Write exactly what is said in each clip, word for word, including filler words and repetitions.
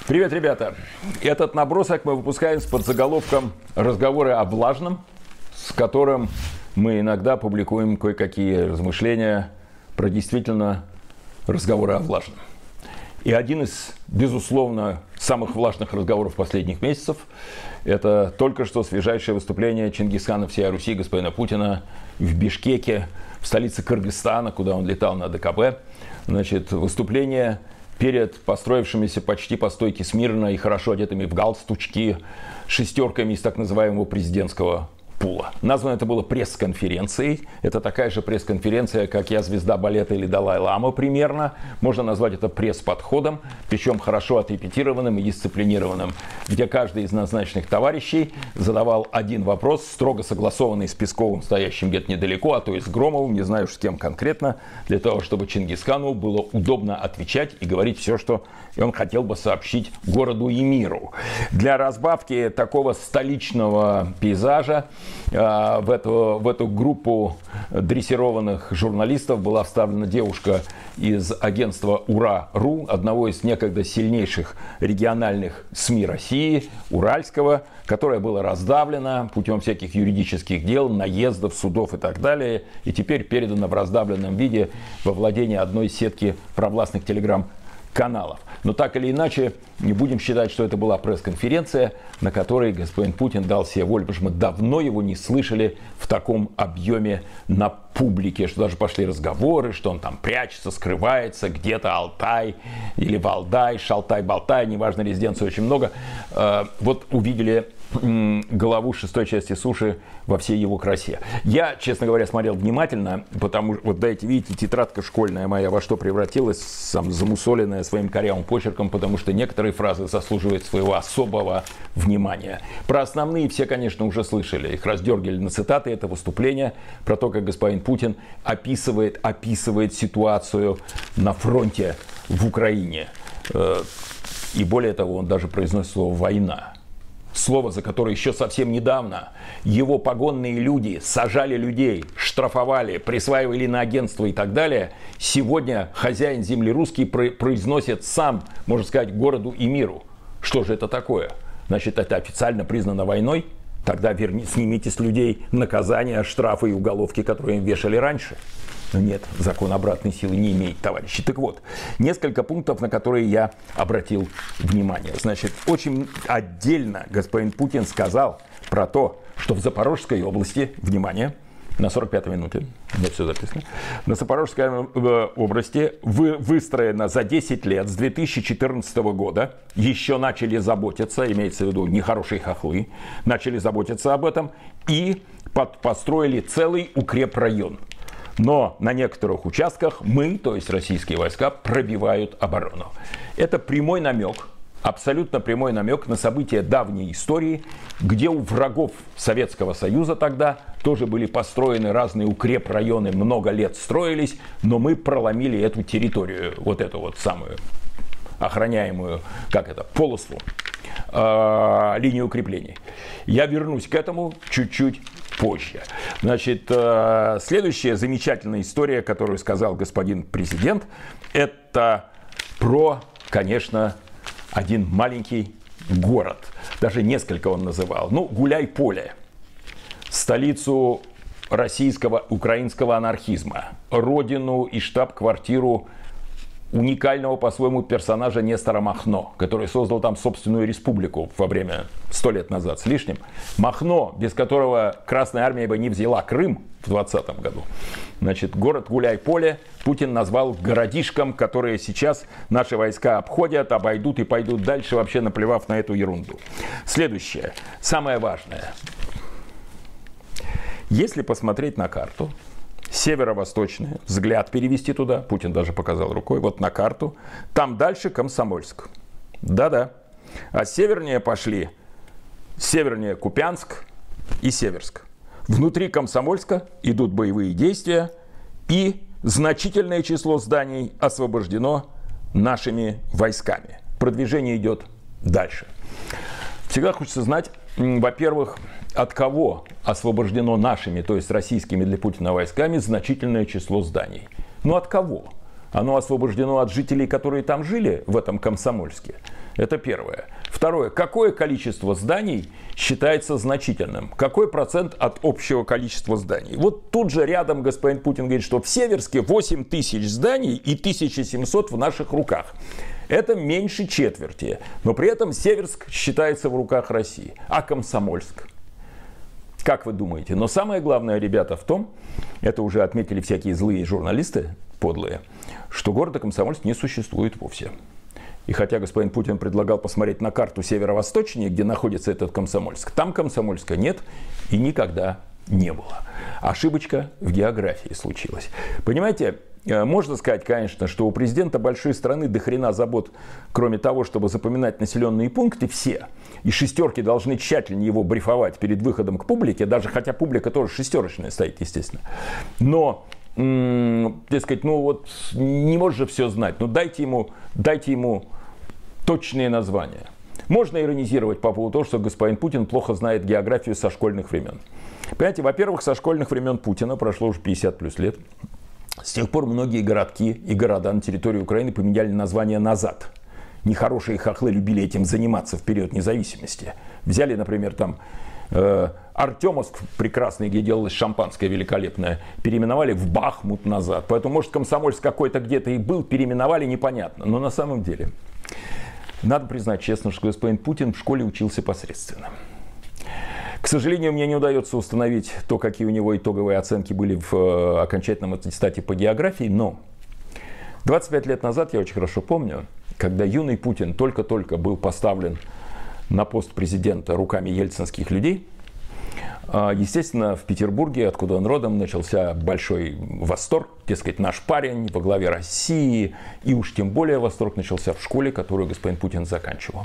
Привет, ребята! Этот набросок мы выпускаем с подзаголовком «Разговоры о влажном», с которым мы иногда публикуем кое-какие размышления про действительно разговоры о влажном. И один из, безусловно, самых влажных разговоров последних месяцев – это только что свежайшее выступление Чингисхана всей Руси, господина Путина, в Бишкеке, в столице Кыргызстана, куда он летал на ДКБ. Значит, выступление перед построившимися почти по стойке смирно и хорошо одетыми в галстучки шестерками из так называемого президентского пула. Названо это было пресс-конференцией. Это такая же пресс-конференция, как «Я звезда балета» или «Далай-лама» примерно. Можно назвать это пресс-подходом, причем хорошо отрепетированным и дисциплинированным, где каждый из назначенных товарищей задавал один вопрос, строго согласованный с Песковым, стоящим где-то недалеко, а то и с Громовым, не знаю уж с кем конкретно, для того, чтобы Чингисхану было удобно отвечать и говорить все, что он хотел бы сообщить городу и миру. Для разбавки такого столичного пейзажа в эту, в эту группу дрессированных журналистов была вставлена девушка из агентства «Ура.ру», одного из некогда сильнейших региональных СМИ России, уральского, которое было раздавлено путем всяких юридических дел, наездов, судов и так далее, и теперь передано в раздавленном виде во владение одной сетки провластных телеграм-каналов. Но так или иначе, не будем считать, что это была пресс-конференция, на которой господин Путин дал себе волю, потому что мы давно его не слышали в таком объеме на публике, что даже пошли разговоры, что он там прячется, скрывается, где-то Алтай или Валдай, Шалтай-Болтай, неважно, резиденций очень много. Вот увидели голову шестой части суши во всей его красе. Я, честно говоря, смотрел внимательно, потому что, вот дайте, видите, тетрадка школьная моя во что превратилась, сам замусоленная своим корявым почерком, потому что некоторые фразы заслуживают своего особого внимания. Про основные все, конечно, уже слышали. Их раздергали на цитаты, это выступление про то, как господин Путин описывает, описывает ситуацию на фронте в Украине. И более того, он даже произносит слово «война». Слово, за которое еще совсем недавно его погонные люди сажали людей, штрафовали, присваивали на агентство и так далее, сегодня хозяин земли русский произносит сам, можно сказать, городу и миру. Что же это такое? Значит, это официально признано войной? Тогда верни, снимите с людей наказания, штрафы и уголовки, которые им вешали раньше. Но нет, закон обратной силы не имеет, товарищи. Так вот, несколько пунктов, на которые я обратил внимание. Значит, очень отдельно господин Путин сказал про то, что в Запорожской области, внимание, на сорок пятой минуте, у меня все записано, на Запорожской области вы, выстроено за десять лет, с две тысячи четырнадцатого года, еще начали заботиться, имеется в виду нехорошие хохлы, начали заботиться об этом и под, построили целый укрепрайон. Но на некоторых участках мы, то есть российские войска, пробивают оборону. Это прямой намек, абсолютно прямой намек на события давней истории, где у врагов Советского Союза тогда тоже были построены разные укрепрайоны, много лет строились, но мы проломили эту территорию, вот эту вот самую охраняемую, как это, полосу, э, линию укреплений. Я вернусь к этому чуть-чуть позже. Значит, э, следующая замечательная история, которую сказал господин президент, это про, конечно, один маленький город. Даже несколько он называл. Ну, Гуляй-Поле. Столицу российского, украинского анархизма. Родину и штаб-квартиру уникального по-своему персонажа Нестора Махно, который создал там собственную республику во время сто лет назад с лишним. Махно, без которого Красная Армия бы не взяла Крым в двадцатом году. Значит, город Гуляй-Поле Путин назвал городишком, которые сейчас наши войска обходят, обойдут и пойдут дальше, вообще наплевав на эту ерунду. Следующее, самое важное. Если посмотреть на карту, северо-восточная, взгляд перевести туда, Путин даже показал рукой, вот на карту, там дальше Комсомольск. Да-да. А севернее пошли, севернее Купянск и Северск. Внутри Комсомольска идут боевые действия, и значительное число зданий освобождено нашими войсками. Продвижение идет дальше. Всегда хочется знать, во-первых, от кого освобождено нашими, то есть российскими для Путина войсками, значительное число зданий. Ну от кого? оно освобождено от жителей, которые там жили, в этом Комсомольске? Это первое. Второе. Какое количество зданий считается значительным? Какой процент от общего количества зданий? Вот тут же рядом господин Путин говорит, что в Северске восемь тысяч зданий и тысяча семьсот в наших руках. Это меньше четверти. Но при этом Северск считается в руках России. А Комсомольск? Как вы думаете? Но самое главное, ребята, в том, это уже отметили всякие злые журналисты, подлые, что города Комсомольск не существует вовсе. И хотя господин Путин предлагал посмотреть на карту северо-восточнее, где находится этот Комсомольск, там Комсомольска нет и никогда не было. Ошибочка в географии случилась. Понимаете, можно сказать, конечно, что у президента большой страны до хрена забот, кроме того, чтобы запоминать населенные пункты, все. И шестерки должны тщательно его брифовать перед выходом к публике, даже хотя публика тоже шестерочная стоит, естественно. Но, м- так сказать, ну вот не может же все знать. Ну дайте ему, дайте ему точные названия. Можно иронизировать по поводу того, что господин Путин плохо знает географию со школьных времен. Понимаете, во-первых, со школьных времен Путина прошло уже пятьдесят плюс лет. С тех пор многие городки и города на территории Украины поменяли название назад. Нехорошие хохлы любили этим заниматься в период независимости. Взяли, например, там э, Артемовск прекрасный, где делалось шампанское великолепное, переименовали в Бахмут назад. Поэтому, может, Комсомольск какой-то где-то и был, переименовали, непонятно. Но на самом деле, надо признать честно, что господин Путин в школе учился посредственно. К сожалению, мне не удается установить то, какие у него итоговые оценки были в окончательном аттестате по географии, но двадцать пять лет назад, я очень хорошо помню, когда юный Путин только-только был поставлен на пост президента руками ельцинских людей, естественно, в Петербурге, откуда он родом, начался большой восторг. Дескать, наш парень во главе России. И уж тем более восторг начался в школе, которую господин Путин заканчивал.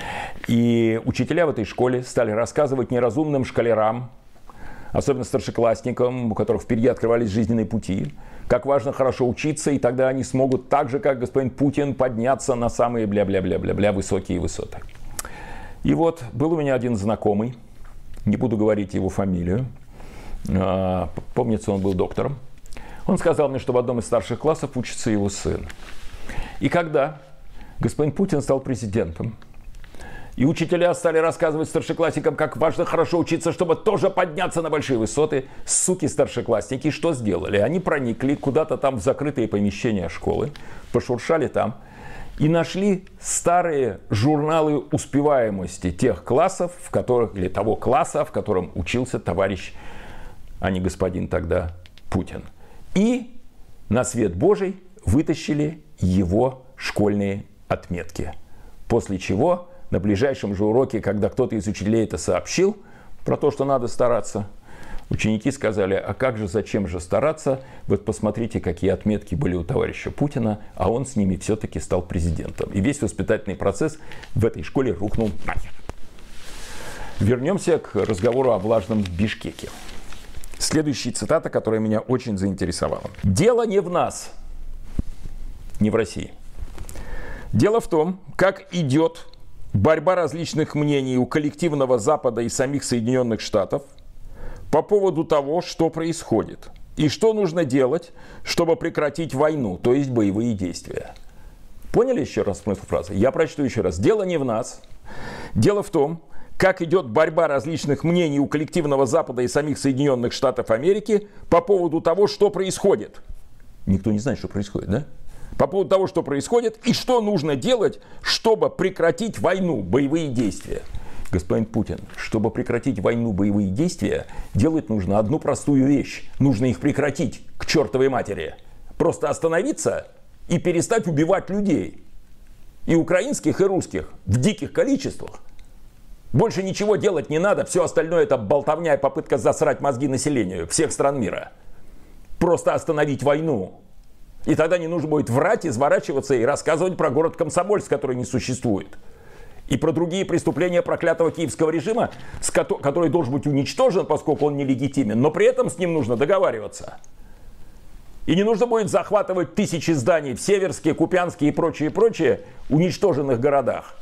И учителя в этой школе стали рассказывать неразумным школярам, особенно старшеклассникам, у которых впереди открывались жизненные пути, как важно хорошо учиться, и тогда они смогут так же, как господин Путин, подняться на самые бля-бля-бля-бля-бля высокие высоты. И вот был у меня один знакомый, не буду говорить его фамилию, помнится, он был доктором. Он сказал мне, что в одном из старших классов учится его сын. И когда господин Путин стал президентом, и учителя стали рассказывать старшеклассникам, как важно хорошо учиться, чтобы тоже подняться на большие высоты, суки-старшеклассники что сделали? Они проникли куда-то там в закрытые помещения школы, пошуршали там и нашли старые журналы успеваемости тех классов, в которых, или того класса, в котором учился товарищ, а не господин тогда, Путин. И на свет Божий вытащили его школьные отметки. После чего на ближайшем же уроке, когда кто-то из учителей это сообщил, про то, что надо стараться, ученики сказали, а как же, зачем же стараться? Вот посмотрите, какие отметки были у товарища Путина, а он с ними все-таки стал президентом. И весь воспитательный процесс в этой школе рухнул нахер. Вернемся к разговору о влажном Бишкеке. Следующая цитата, которая меня очень заинтересовала. «Дело не в нас, не в России. Дело в том, как идет борьба различных мнений у коллективного Запада и самих Соединенных Штатов по поводу того, что происходит и что нужно делать, чтобы прекратить войну, то есть боевые действия». Поняли еще раз смысл фразы? Я прочту еще раз. Дело не в нас. Дело в том, как идет борьба различных мнений у коллективного Запада и самих Соединенных Штатов Америки по поводу того, что происходит. Никто не знает, что происходит, да? По поводу того, что происходит и что нужно делать, чтобы прекратить войну, боевые действия. Господин Путин, чтобы прекратить войну, боевые действия, делать нужно одну простую вещь. Нужно их прекратить к чертовой матери. Просто остановиться и перестать убивать людей. И украинских, и русских в диких количествах. Больше ничего делать не надо. Все остальное это болтовня и попытка засрать мозги населению всех стран мира. Просто остановить войну. И тогда не нужно будет врать, изворачиваться и рассказывать про город Комсомольск, который не существует. И про другие преступления проклятого киевского режима, который должен быть уничтожен, поскольку он нелегитимен. Но при этом с ним нужно договариваться. И не нужно будет захватывать тысячи зданий в Северске, Купянске и прочие, прочие уничтоженных городах.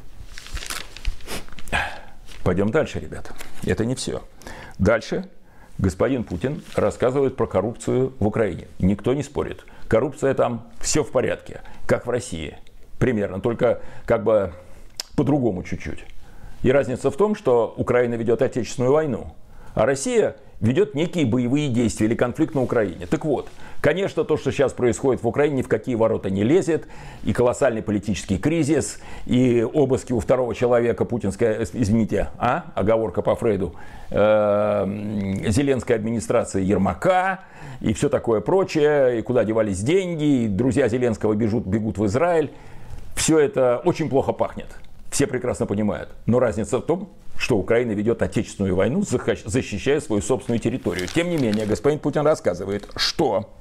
Пойдем дальше, ребята. Это не все. Дальше господин Путин рассказывает про коррупцию в Украине. Никто не спорит. Коррупция там все в порядке, как в России. Примерно, только как бы по-другому чуть-чуть. И разница в том, что Украина ведет отечественную войну, а Россия ведет некие боевые действия или конфликт на Украине. Так вот, конечно, то, что сейчас происходит в Украине, ни в какие ворота не лезет. И колоссальный политический кризис, и обыски у второго человека, путинская, извините, а, оговорка по Фрейду, э, Зеленской администрации Ермака, и все такое прочее, и куда девались деньги, и друзья Зеленского бегут, бегут в Израиль. Все это очень плохо пахнет. Все прекрасно понимают. Но разница в том, что Украина ведет отечественную войну, защищая свою собственную территорию. Тем не менее, господин Путин рассказывает, что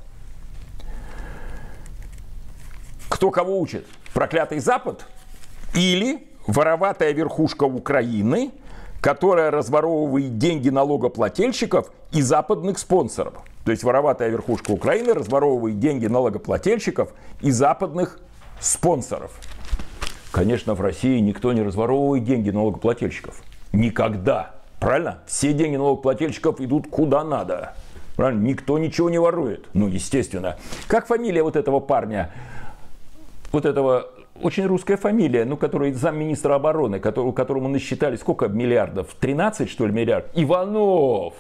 кто кого учит? Проклятый Запад или вороватая верхушка Украины, которая разворовывает деньги налогоплательщиков и западных спонсоров. То есть вороватая верхушка Украины разворовывает деньги налогоплательщиков и западных спонсоров. Конечно, в России никто не разворовывает деньги налогоплательщиков. Никогда. Правильно? Все деньги налогоплательщиков идут куда надо. Правильно? Никто ничего не ворует. Ну, естественно. Как фамилия вот этого парня? Вот этого, очень русская фамилия, ну, который замминистра обороны, который, которому насчитали сколько миллиардов? тринадцать, что ли, миллиардов? Иванов!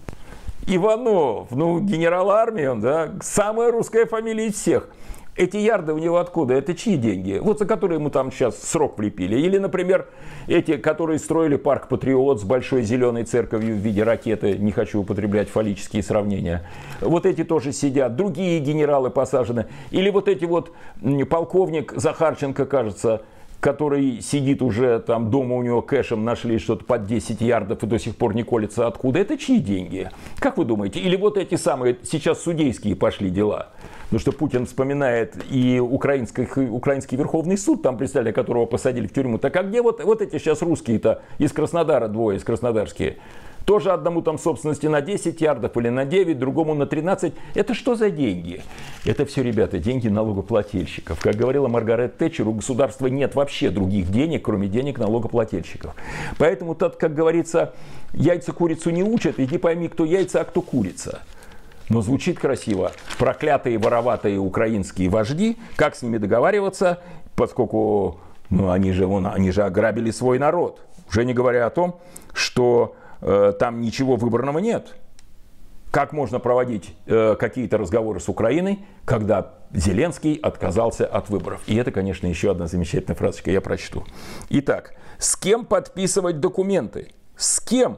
Иванов! Ну, генерал армии он, да? Самая русская фамилия из всех. Эти ярды у него откуда? Это чьи деньги? Вот за которые ему там сейчас срок влепили. Или, например, эти, которые строили парк Патриот с большой зеленой церковью в виде ракеты. Не хочу употреблять фаллические сравнения. Вот эти тоже сидят. Другие генералы посажены. Или вот эти вот полковник Захарченко, кажется, который сидит уже там дома, у него кэшем нашли что-то под десять ярдов и до сих пор не колется откуда. Это чьи деньги? Как вы думаете? Или вот эти самые, сейчас судейские пошли дела. Потому что Путин вспоминает и украинский, украинский Верховный суд, там представителя которого посадили в тюрьму. Так а где вот, вот эти сейчас русские-то из Краснодара, двое из краснодарские? Тоже одному там собственности на десять ярдов или на девять, другому на тринадцать. Это что за деньги? Это все, ребята, деньги налогоплательщиков. Как говорила Маргарет Тэтчер, у государства нет вообще других денег, кроме денег налогоплательщиков. Поэтому, тут, как говорится, яйца курицу не учат, иди пойми, кто яйца, а кто курица. Но звучит красиво. Проклятые вороватые украинские вожди, как с ними договариваться, поскольку ну, они, же, вон, они же ограбили свой народ. Уже не говоря о том, что э, там ничего выборного нет. Как можно проводить э, какие-то разговоры с Украиной, когда Зеленский отказался от выборов? И это, конечно, еще одна замечательная фразочка, я прочту. Итак, с кем подписывать документы? С кем?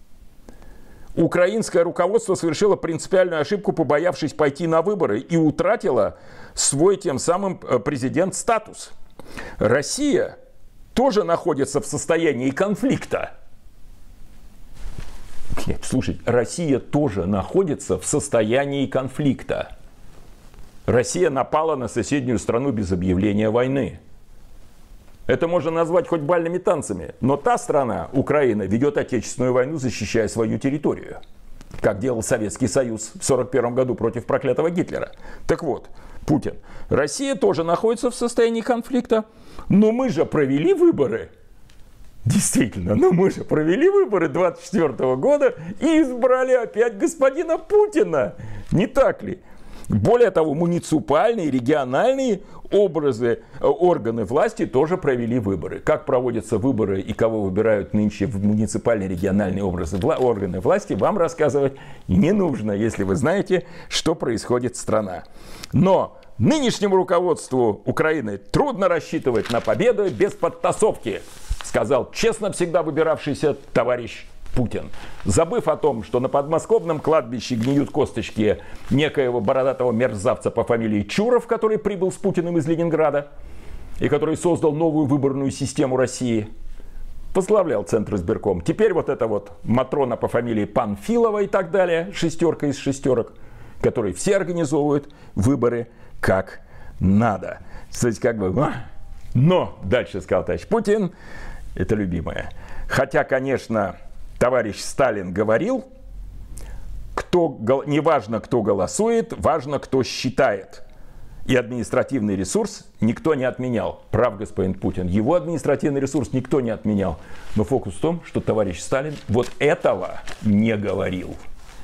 Украинское руководство совершило принципиальную ошибку, побоявшись пойти на выборы, и утратило свой тем самым президент-статус. Россия тоже находится в состоянии конфликта. Нет, слушайте, Россия тоже находится в состоянии конфликта. Россия напала на соседнюю страну без объявления войны. Это можно назвать хоть бальными танцами. Но та страна, Украина, ведет отечественную войну, защищая свою территорию. Как делал Советский Союз в сорок первом году против проклятого Гитлера. Так вот, Путин. Россия тоже находится в состоянии конфликта. Но мы же провели выборы. Действительно, но мы же провели выборы двадцать четвёртого года и избрали опять господина Путина. Не так ли? Более того, муниципальные, региональные образы, органы власти тоже провели выборы. Как проводятся выборы и кого выбирают нынче в муниципальные, региональные образы, органы власти, вам рассказывать не нужно, если вы знаете, что происходит в стране. Но нынешнему руководству Украины трудно рассчитывать на победу без подтасовки, сказал честно всегда выбиравшийся товарищ Путин, забыв о том, что на подмосковном кладбище гниют косточки некоего бородатого мерзавца по фамилии Чуров, который прибыл с Путиным из Ленинграда и который создал новую выборную систему России, возглавлял Центр избирком. Теперь вот эта вот Матрона по фамилии Панфилова и так далее, шестерка из шестерок, которые все организовывают выборы как надо. Кстати, как бы... Но, дальше сказал товарищ Путин, это любимое. Хотя, конечно... Товарищ Сталин говорил, кто, не важно, кто голосует, важно, кто считает. И административный ресурс никто не отменял. Прав господин Путин. Его административный ресурс никто не отменял. Но фокус в том, что товарищ Сталин вот этого не говорил.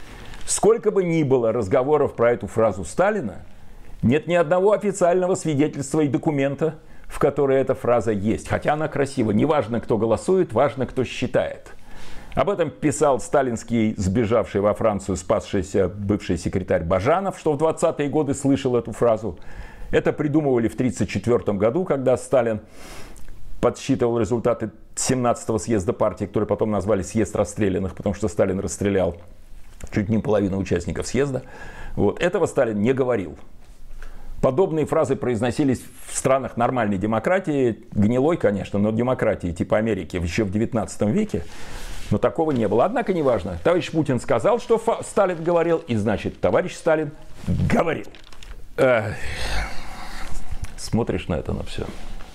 Сколько бы ни было разговоров про эту фразу Сталина, нет ни одного официального свидетельства и документа, в которой эта фраза есть. Хотя она красива. Не важно, кто голосует, важно, кто считает. Об этом писал сталинский, сбежавший во Францию, спасшийся бывший секретарь Бажанов, что в двадцатые годы слышал эту фразу. Это придумывали в тысяча девятьсот тридцать четвёртом году, когда Сталин подсчитывал результаты семнадцатого съезда партии, который потом назвали съезд расстрелянных, потому что Сталин расстрелял чуть не половину участников съезда. Вот. Этого Сталин не говорил. Подобные фразы произносились в странах нормальной демократии, гнилой, конечно, но демократии типа Америки еще в девятнадцатом веке. Но такого не было. Однако неважно. Товарищ Путин сказал, что Сталин говорил, и значит, товарищ Сталин говорил. Эх. Смотришь на это, на все.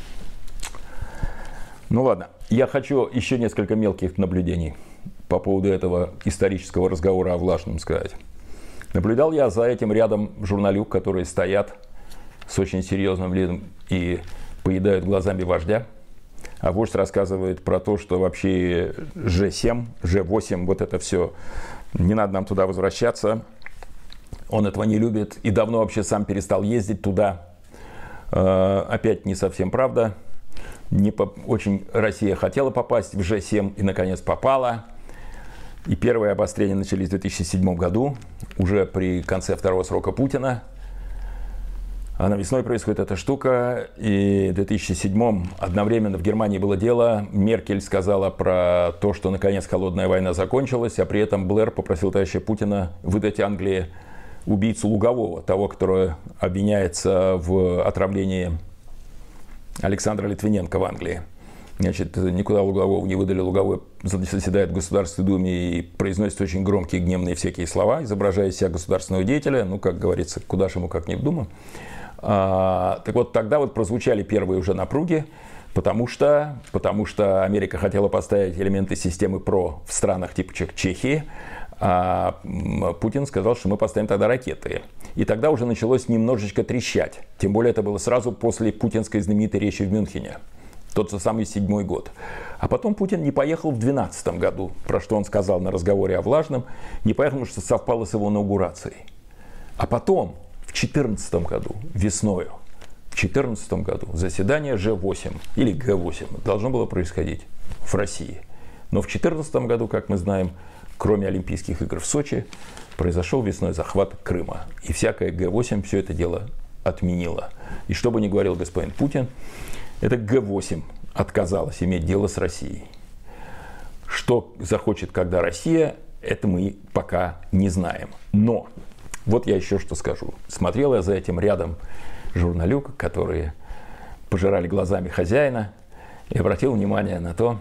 Ну ладно, я хочу еще несколько мелких наблюдений по поводу этого исторического разговора о влажном сказать. Наблюдал я за этим рядом журналюк, которые стоят с очень серьезным видом и поедают глазами вождя. А вождь рассказывает про то, что вообще Ж семь, Ж восемь, вот это все, не надо нам туда возвращаться. Он этого не любит и давно вообще сам перестал ездить туда. Опять не совсем правда. Не по... Очень Россия хотела попасть в Ж семь и, наконец, попала. И первые обострения начались в две тысячи седьмом году, уже при конце второго срока Путина. А на весной происходит эта штука. И в две тысячи седьмом одновременно в Германии было дело. Меркель сказала про то, что, наконец, холодная война закончилась, а при этом Блэр попросил товарища Путина выдать Англии убийцу Лугового, того, который обвиняется в отравлении Александра Литвиненко в Англии. Значит, никуда Лугового не выдали. Луговой заседает в Государственной Думе и произносит очень громкие, гневные всякие слова, изображая себя государственного деятеля. Ну, как говорится, куда ж ему, как не в Думу. А, так вот, тогда вот прозвучали первые уже напруги, потому что, потому что Америка хотела поставить элементы системы ПРО в странах типа Чехии, а Путин сказал, что мы поставим тогда ракеты. И тогда уже началось немножечко трещать. Тем более это было сразу после путинской знаменитой речи в Мюнхене. Тот же самый седьмой год. А потом Путин не поехал в двенадцатом году, про что он сказал на разговоре о влажном. Не поехал, потому что совпало с его инаугурацией. А потом, в четырнадцатом году, весною, в четырнадцатом году заседание Ж восемь или Г восемь должно было происходить в России. Но в четырнадцатом году, как мы знаем, кроме Олимпийских игр в Сочи, произошел весной захват Крыма. И всякое Г восемь все это дело отменило. И что бы ни говорил господин Путин, это Г восемь отказалась иметь дело с Россией. Что захочет, когда Россия, это мы пока не знаем. Но, вот я еще что скажу. Смотрел я за этим рядом журналюк, которые пожирали глазами хозяина, и обратил внимание на то,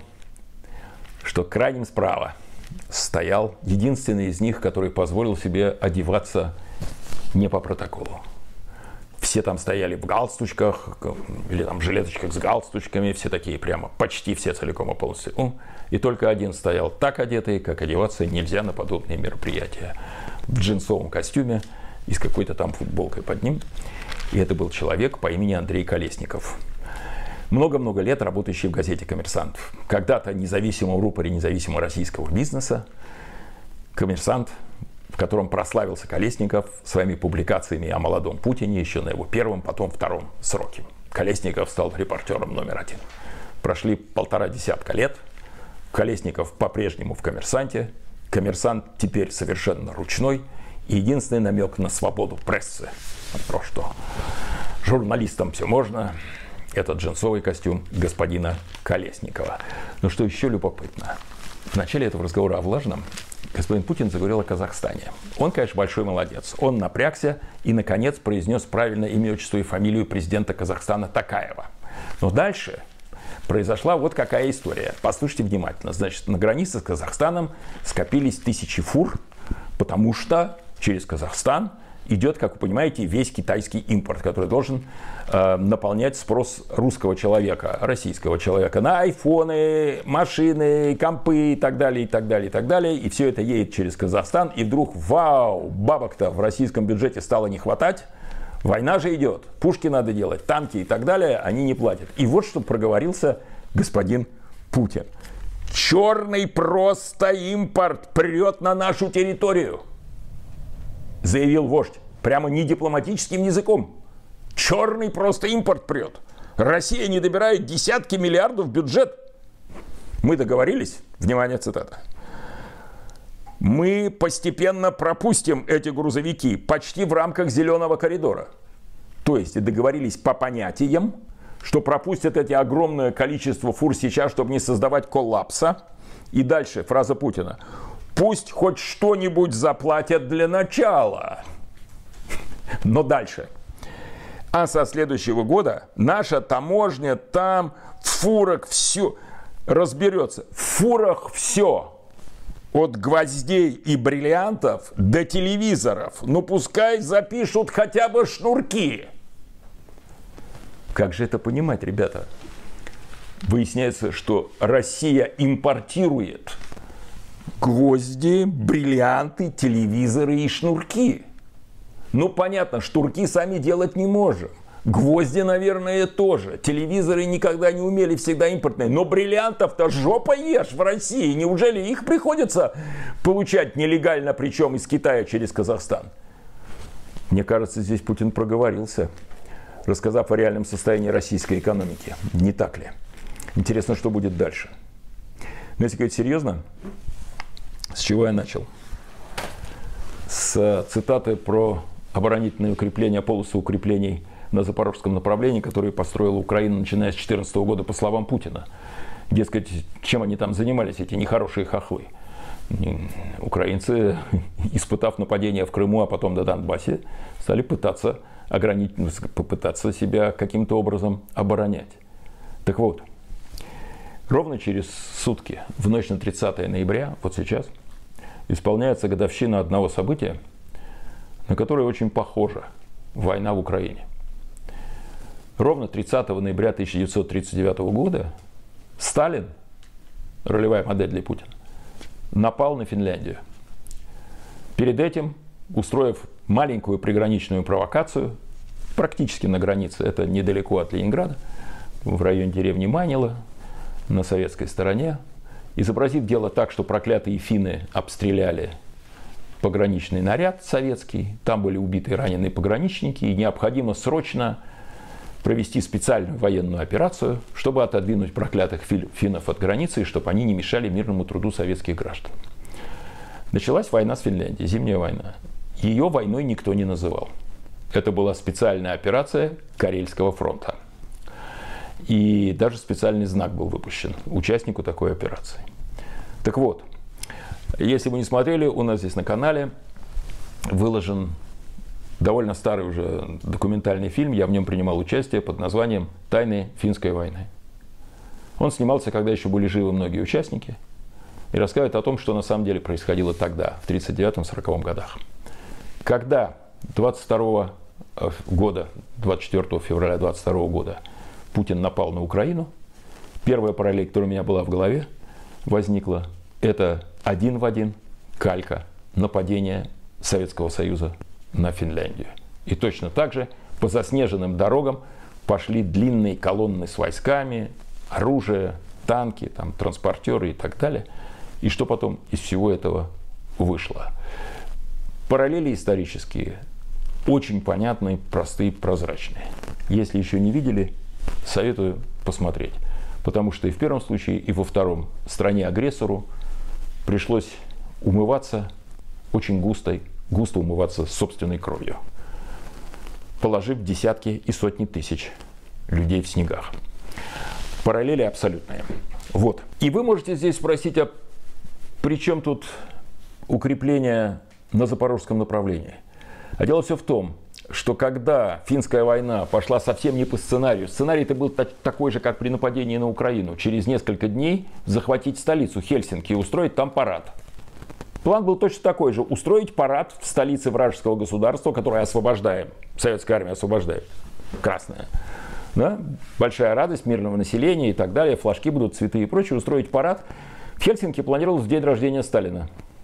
что крайним справа стоял единственный из них, который позволил себе одеваться не по протоколу. Все там стояли в галстучках, или там в жилеточках с галстучками, все такие прямо, почти все целиком и полностью. И только один стоял так одетый, как одеваться нельзя на подобные мероприятия. В джинсовом костюме и с какой-то там футболкой под ним. И это был человек по имени Андрей Колесников. Много-много лет работающий в газете «Коммерсант». Когда-то независимом рупоре независимого российского бизнеса. «Коммерсант», в котором прославился Колесников своими публикациями о молодом Путине еще на его первом, потом втором сроке. Колесников стал репортером номер один. Прошли полтора десятка лет. Колесников по-прежнему в «Коммерсанте». «Коммерсант» теперь совершенно ручной. И единственный намек на свободу прессы. То, что журналистам все можно. Это джинсовый костюм господина Колесникова. Но что еще любопытно. В начале этого разговора о влажном господин Путин заговорил о Казахстане. Он, конечно, большой молодец. Он напрягся и, наконец, произнес правильно имя, отчество и фамилию президента Казахстана Токаева. Но дальше произошла вот какая история. Послушайте внимательно. Значит, на границе с Казахстаном скопились тысячи фур, потому что через Казахстан идет, как вы понимаете, весь китайский импорт, который должен э, наполнять спрос русского человека, российского человека на айфоны, машины, компы и так далее, и так далее, и так далее. И все это едет через Казахстан. И вдруг, вау, бабок-то в российском бюджете стало не хватать. Война же идет, пушки надо делать, танки и так далее, они не платят. И вот что проговорился господин Путин. Черный просто импорт прет на нашу территорию. заявил вождь, прямо не дипломатическим языком. Черный просто импорт прет. Россия не добирает десятки миллиардов в бюджет. Мы договорились, внимание, цитата. Мы постепенно пропустим эти грузовики почти в рамках зеленого коридора. То есть договорились по понятиям, что пропустят эти огромное количество фур сейчас, чтобы не создавать коллапса. И дальше фраза Путина. Пусть хоть что-нибудь заплатят для начала. Но дальше. А со следующего года наша таможня там в фурах все разберется. В фурах все. От гвоздей и бриллиантов до телевизоров. Ну пускай запишут хотя бы шнурки. Как же это понимать, ребята? Выясняется, что Россия импортирует гвозди, бриллианты, телевизоры и шнурки. Ну понятно, шнурки сами делать не можем. Гвозди, наверное, тоже. Телевизоры никогда не умели, всегда импортные. Но бриллиантов-то жопа ешь в России. Неужели их приходится получать нелегально, причем из Китая через Казахстан? Мне кажется, здесь Путин проговорился, рассказав о реальном состоянии российской экономики. Не так ли? Интересно, что будет дальше. Но если говорить серьезно, с чего я начал? С цитаты про оборонительные укрепления, полосы укреплений на запорожском направлении, которые построила Украина, начиная с две тысячи четырнадцатого года по словам Путина. Дескать, чем они там занимались, эти нехорошие хохлы. Украинцы, испытав нападение в Крыму, а потом на Донбассе, стали пытаться ограничить, попытаться себя каким-то образом оборонять. Так вот, ровно через сутки, в ночь на тридцатое ноября, вот сейчас, исполняется годовщина одного события, на которое очень похожа война в Украине. Ровно тридцатого ноября тысяча девятьсот тридцать девятого года Сталин, ролевая модель для Путина, напал на Финляндию. Перед этим, устроив маленькую приграничную провокацию, практически на границе, это недалеко от Ленинграда, в районе деревни Манило, на советской стороне, изобразив дело так, что проклятые финны обстреляли пограничный наряд советский, там были убиты и ранены пограничники, и необходимо срочно провести специальную военную операцию, чтобы отодвинуть проклятых финнов от границы, и чтобы они не мешали мирному труду советских граждан. Началась война с Финляндией, зимняя война. Ее войной никто не называл. Это была специальная операция Карельского фронта. И даже специальный знак был выпущен участнику такой операции. Так вот, если вы не смотрели, у нас здесь на канале выложен довольно старый уже документальный фильм, я в нем принимал участие, под названием «Тайны финской войны». Он снимался, когда еще были живы многие участники, и рассказывает о том, что на самом деле происходило тогда, в тридцать девятом — сороковом годах. Когда двадцать второго года, двадцать четвёртого февраля двадцать второго года Путин напал на Украину, первая параллель, которая у меня была в голове, возникла, это один в один калька нападения Советского Союза на Финляндию. И точно так же по заснеженным дорогам пошли длинные колонны с войсками, оружие, танки, там, транспортеры и так далее. И что потом из всего этого вышло? Параллели исторические очень понятные, простые, прозрачные. Если еще не видели, советую посмотреть. Потому что и в первом случае, и во втором стране-агрессору пришлось умываться очень густой, густо умываться собственной кровью, положив десятки и сотни тысяч людей в снегах. Параллели абсолютные. Вот. И вы можете здесь спросить, а при чем тут укрепление на запорожском направлении? А дело все в том, что когда финская война пошла совсем не по сценарию, сценарий-то был такой же, как при нападении на Украину, через несколько дней захватить столицу Хельсинки и устроить там парад. План был точно такой же. Устроить парад в столице вражеского государства, которое освобождаем. Советская армия освобождает. Красная. Да? Большая радость мирного населения и так далее. Флажки будут, цветы и прочее. Устроить парад. В Хельсинки планировалось в день рождения Сталина.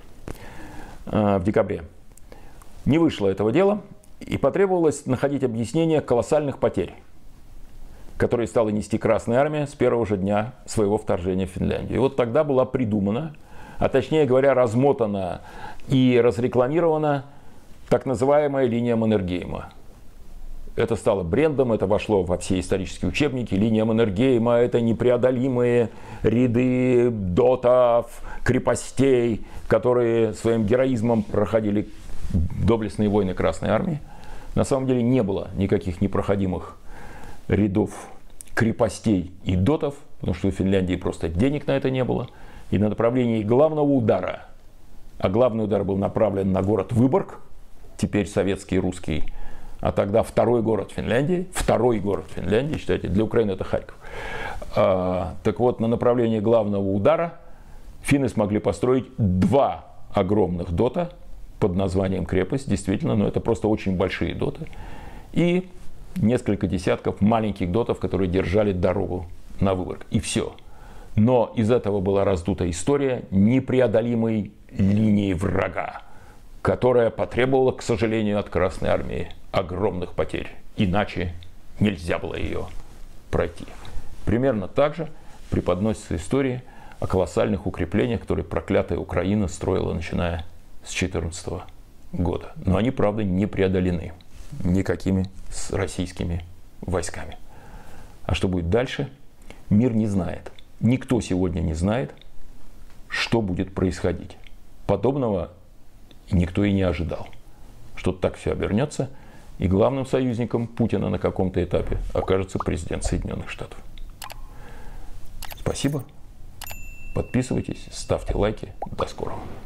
В декабре. Не вышло этого дела. И потребовалось находить объяснение колоссальных потерь, которые стала нести Красная армия с первого же дня своего вторжения в Финляндию. И вот тогда была придумана, а точнее говоря, размотана и разрекламирована так называемая линия Маннергейма. Это стало брендом, это вошло во все исторические учебники. Линия Маннергейма – это непреодолимые ряды дотов, крепостей, которые своим героизмом проходили доблестные войны Красной Армии. На самом деле не было никаких непроходимых рядов крепостей и дотов, потому что у Финляндии просто денег на это не было. И на направлении главного удара, а главный удар был направлен на город Выборг, теперь советский, русский, а тогда второй город Финляндии, второй город Финляндии, считайте, для Украины это Харьков. А, так вот, на направлении главного удара финны смогли построить два огромных дота под названием крепость, действительно, но это просто очень большие доты, и несколько десятков маленьких дотов, которые держали дорогу на Выборг, и все. Но из этого была раздута история непреодолимой линии врага, которая потребовала, к сожалению, от Красной Армии огромных потерь. Иначе нельзя было ее пройти. Примерно так же преподносится история о колоссальных укреплениях, которые проклятая Украина строила, начиная с две тысячи четырнадцатого года. Но они, правда, не преодолены никакими российскими войсками. А что будет дальше, мир не знает. Никто сегодня не знает, что будет происходить. Подобного никто и не ожидал, что так все обернется, и главным союзником Путина на каком-то этапе окажется президент Соединенных Штатов. Спасибо. Подписывайтесь, ставьте лайки. До скорого.